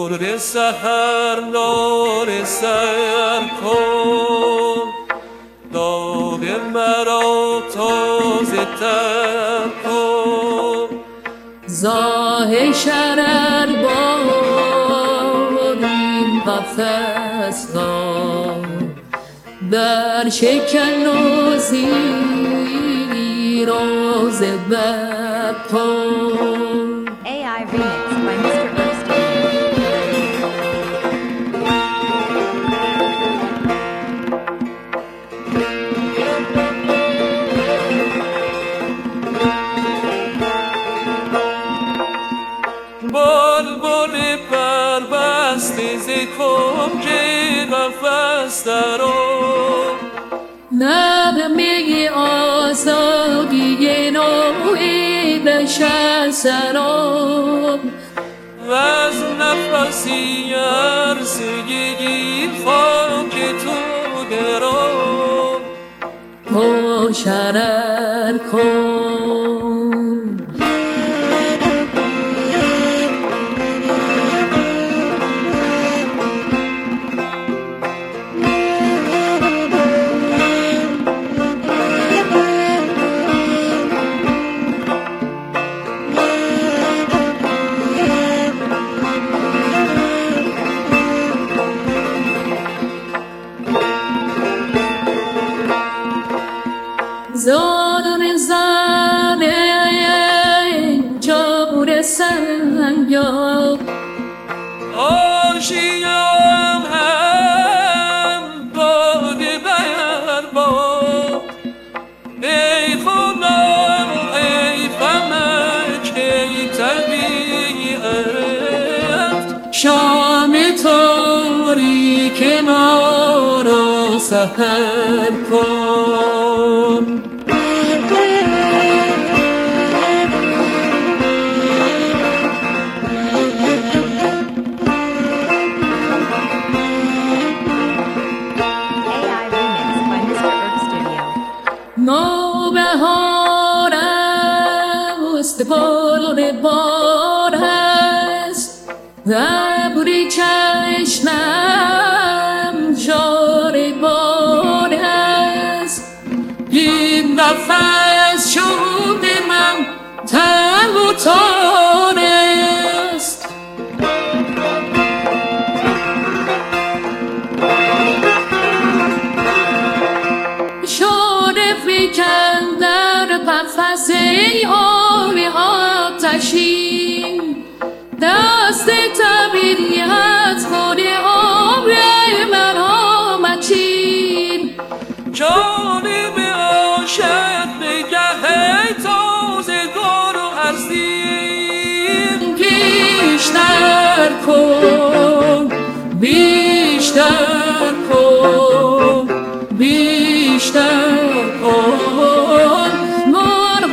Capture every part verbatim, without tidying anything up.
مرغ سحر ناله سر کن، داغ مرا تازه تر کن. زاه شرر بار این قفص را در شکن و زیر و زبر کن. A I Remix by Mister بلبل پربسته ز کنج قفس درآ، نغمه آزادی نوعی بشر سراب، وز نفسی عرصه گیر خاک تو گرام. پا شرر کن. زادن زنه جور سنگا، آشیام هم باد بر باد. ای خدا ای فلک ای طبیعت، شام تاریک ما را سحر کن. نوبهار است بار بار است، ابری چشمم جار بار است. این نفس شد من تن و تار است. فکن در قفس ای آبی آتشین، دست طبیعت خود آب مرا مچین. جانب عاشق نگه تازگار و ارزین. بیشتر کن بیشتر کن بیشتر کن، مرغ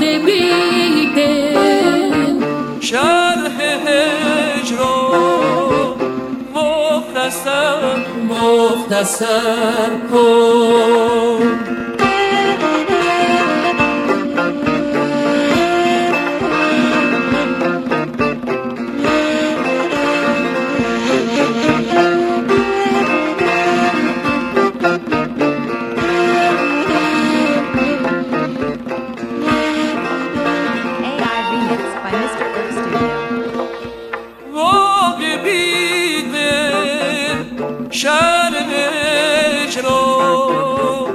بیدل شرح هجران مختصر مختصر کن. شرح هجران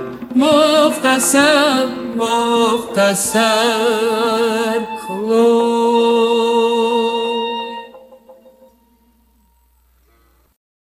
مختصر مختصر کن.